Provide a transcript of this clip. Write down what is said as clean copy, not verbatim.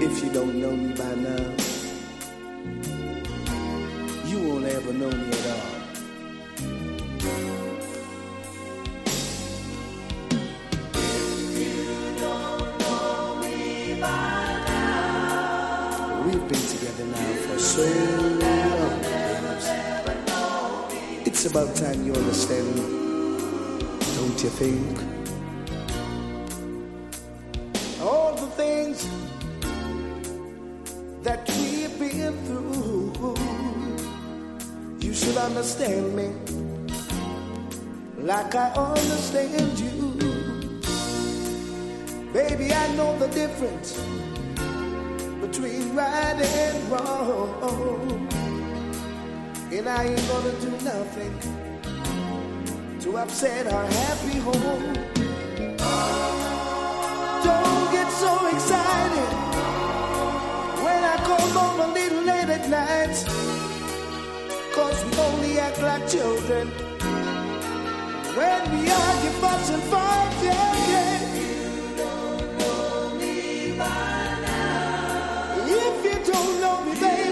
If you don't know me by now, you won't ever know me at all. If you don't know me by now, we've been together now for so long, babes. It's about time you understand me, don't you think? All the things that we've been through, you should understand me like I understand you. Baby, I know the difference between right and wrong, and I ain't gonna do nothing to upset our happy home. Don't get so excited when I come home a little late at night, 'cause we only act like children when we argue, fuss and fight, yeah, yeah. You don't know me by now. If you don't know me, baby,